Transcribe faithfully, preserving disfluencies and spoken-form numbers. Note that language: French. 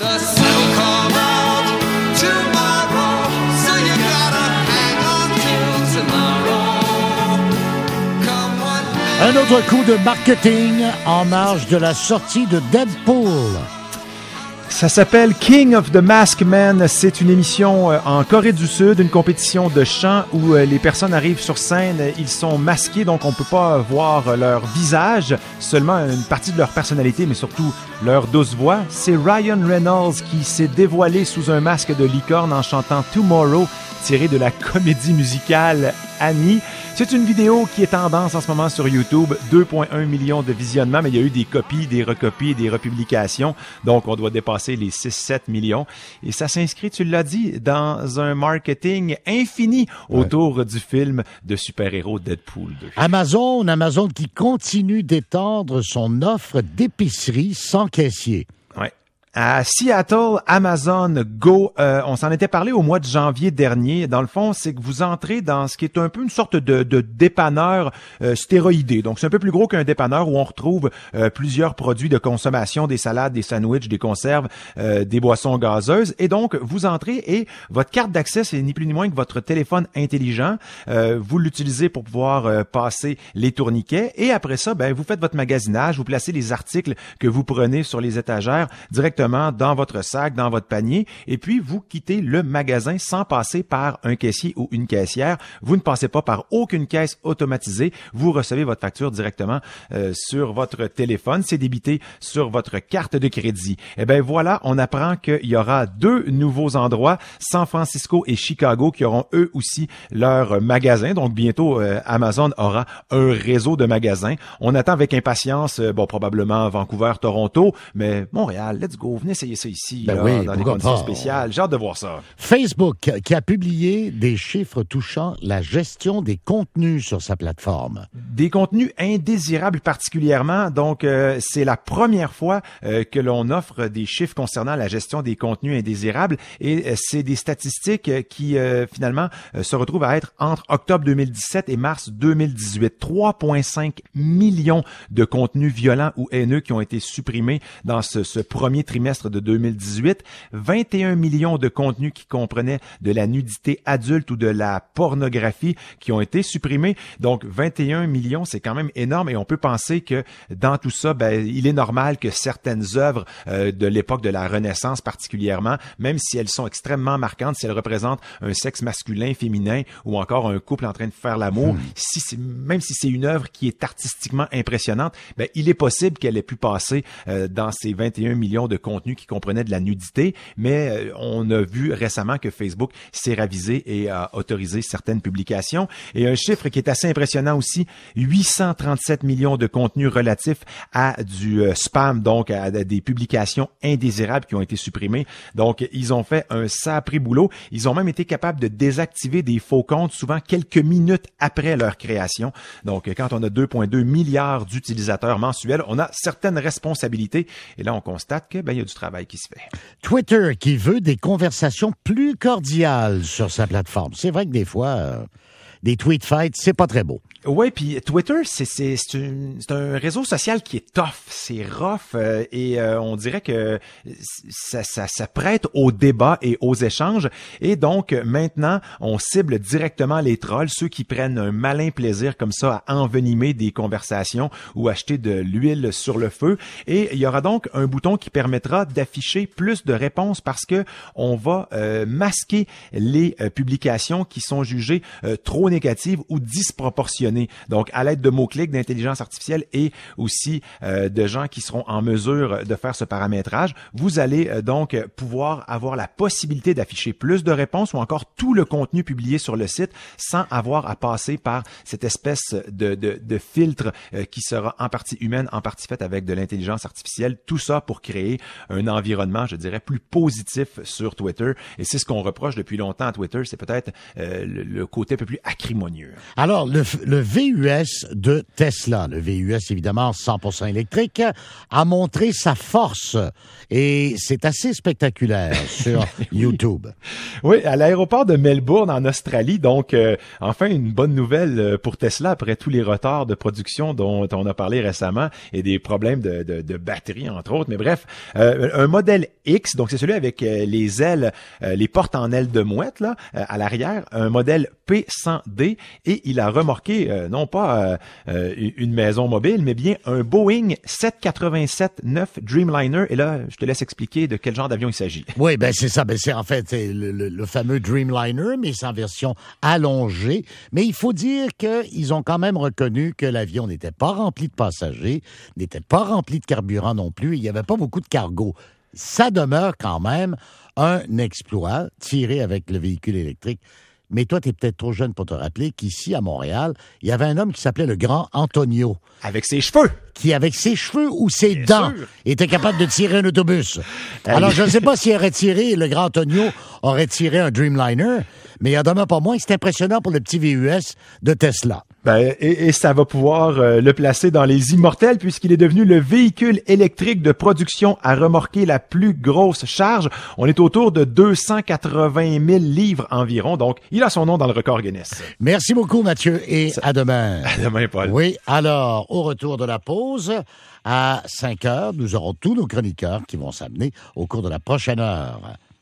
The sun will come out tomorrow, so you gotta hang on till tomorrow. Come one Un autre coup de marketing en marge de la sortie de Deadpool. Ça s'appelle King of the Masked Man. C'est une émission euh, en Corée du Sud, une compétition de chant où euh, les personnes arrivent sur scène, ils sont masqués, donc on peut pas voir euh, leur visage, seulement une partie de leur personnalité, mais surtout leur douce voix. C'est Ryan Reynolds qui s'est dévoilé sous un masque de licorne en chantant Tomorrow, tiré de la comédie musicale Annie. C'est une vidéo qui est tendance en ce moment sur YouTube, deux virgule un millions de visionnements, mais il y a eu des copies, des recopies, des republications, donc on doit dépasser les six à sept millions. Et ça s'inscrit, tu l'as dit, dans un marketing infini autour ouais. du film de super-héros Deadpool deux. Amazon, Amazon qui continue d'étendre son offre d'épicerie sans caissier. Ouais. À Seattle, Amazon Go, euh, on s'en était parlé au mois de janvier dernier. Dans le fond, c'est que vous entrez dans ce qui est un peu une sorte de, de dépanneur euh, stéroïdé. Donc, c'est un peu plus gros qu'un dépanneur où on retrouve euh, plusieurs produits de consommation, des salades, des sandwichs, des conserves, euh, des boissons gazeuses. Et donc, vous entrez et votre carte d'accès, c'est ni plus ni moins que votre téléphone intelligent. Euh, vous l'utilisez pour pouvoir euh, passer les tourniquets. Et après ça, ben, vous faites votre magasinage, vous placez les articles que vous prenez sur les étagères directement dans votre sac, dans votre panier, et puis vous quittez le magasin sans passer par un caissier ou une caissière. Vous ne passez pas par aucune caisse automatisée. Vous recevez votre facture directement euh, sur votre téléphone. C'est débité sur votre carte de crédit. Eh bien voilà, on apprend qu'il y aura deux nouveaux endroits, San Francisco et Chicago, qui auront eux aussi leur magasin. Donc bientôt, euh, Amazon aura un réseau de magasins. On attend avec impatience, euh, bon probablement Vancouver, Toronto, mais Montréal, let's go. Venez essayer ça ici, ben là, oui, dans des conditions spéciales. J'ai hâte de voir ça. Facebook qui a publié des chiffres touchant la gestion des contenus sur sa plateforme. Des contenus indésirables particulièrement. Donc, euh, c'est la première fois euh, que l'on offre des chiffres concernant la gestion des contenus indésirables. Et euh, c'est des statistiques euh, qui, euh, finalement, euh, se retrouvent à être entre octobre deux mille dix-sept et mars deux mille dix-huit. trois virgule cinq millions de contenus violents ou haineux qui ont été supprimés dans ce, ce premier trimestre de deux mille dix-huit, vingt et un millions de contenus qui comprenaient de la nudité adulte ou de la pornographie qui ont été supprimés. Donc, vingt et un millions, c'est quand même énorme et on peut penser que dans tout ça, ben, il est normal que certaines œuvres euh, de l'époque de la Renaissance particulièrement, même si elles sont extrêmement marquantes, si elles représentent un sexe masculin, féminin ou encore un couple en train de faire l'amour, mmh. si c'est, même si c'est une œuvre qui est artistiquement impressionnante, ben, il est possible qu'elle ait pu passer euh, dans ces vingt et un millions de contenu qui comprenait de la nudité, mais euh, on a vu récemment que Facebook s'est ravisé et a autorisé certaines publications. Et un chiffre qui est assez impressionnant aussi, huit cent trente-sept millions de contenus relatifs à du euh, spam, donc à, à des publications indésirables qui ont été supprimées. Donc, ils ont fait un sacré boulot. Ils ont même été capables de désactiver des faux comptes, souvent quelques minutes après leur création. Donc, quand on a deux virgule deux milliards d'utilisateurs mensuels, on a certaines responsabilités. Et là, on constate que ben, il y a du travail qui se fait. Twitter qui veut des conversations plus cordiales sur sa plateforme. C'est vrai que des fois, euh, des tweet fights, c'est pas très beau. Oui, puis Twitter, c'est c'est c'est, une, c'est un réseau social qui est tough, c'est rough euh, et euh, on dirait que ça, ça ça prête au débat et aux échanges. Et donc maintenant, on cible directement les trolls, ceux qui prennent un malin plaisir comme ça à envenimer des conversations ou acheter de l'huile sur le feu. Et il y aura donc un bouton qui permettra d'afficher plus de réponses parce que on va euh, masquer les euh, publications qui sont jugées euh, trop négatives ou disproportionnées. Donc, à l'aide de mots-clics, d'intelligence artificielle et aussi euh, de gens qui seront en mesure de faire ce paramétrage, vous allez euh, donc pouvoir avoir la possibilité d'afficher plus de réponses ou encore tout le contenu publié sur le site sans avoir à passer par cette espèce de, de, de filtre euh, qui sera en partie humaine, en partie faite avec de l'intelligence artificielle. Tout ça pour créer un environnement, je dirais, plus positif sur Twitter. Et c'est ce qu'on reproche depuis longtemps à Twitter, c'est peut-être euh, le, le côté un peu plus acrimonieux. Alors, le, le V U S de Tesla, le V U S évidemment cent pour cent électrique, a montré sa force et c'est assez spectaculaire sur oui. YouTube. Oui, à l'aéroport de Melbourne en Australie, donc euh, enfin une bonne nouvelle pour Tesla après tous les retards de production dont on a parlé récemment et des problèmes de, de, de batterie entre autres. Mais bref, euh, un modèle X, donc c'est celui avec euh, les ailes, euh, les portes en ailes de mouette là euh, à l'arrière, un modèle P cent D et il a remorqué euh, non pas euh, une maison mobile, mais bien un Boeing sept quatre-vingt-sept neuf Dreamliner. Et là, je te laisse expliquer de quel genre d'avion il s'agit. Oui, ben c'est ça. Ben c'est en fait c'est le, le, le fameux Dreamliner, mais c'est en version allongée. Mais il faut dire qu'ils ont quand même reconnu que l'avion n'était pas rempli de passagers, n'était pas rempli de carburant non plus. Il n'y avait pas beaucoup de cargo. Ça demeure quand même un exploit tiré avec le véhicule électrique. Mais toi, tu es peut-être trop jeune pour te rappeler qu'ici, à Montréal, il y avait un homme qui s'appelait le Grand Antonio. Avec ses cheveux! Qui, avec ses cheveux ou ses Bien dents, sûr. était capable de tirer un autobus. Alors, je ne sais pas s'il aurait tiré, le Grand Antonio aurait tiré un Dreamliner, mais il en demeure pas moins que c'est impressionnant pour le petit V U S de Tesla. Ben, et, et ça va pouvoir euh, le placer dans les immortels puisqu'il est devenu le véhicule électrique de production à remorquer la plus grosse charge. On est autour de deux cent quatre-vingt mille livres environ, donc il a son nom dans le record Guinness. Merci beaucoup, Mathieu, et Ça... à demain. À demain, Paul. Oui, alors, au retour de la pause, à cinq heures, nous aurons tous nos chroniqueurs qui vont s'amener au cours de la prochaine heure.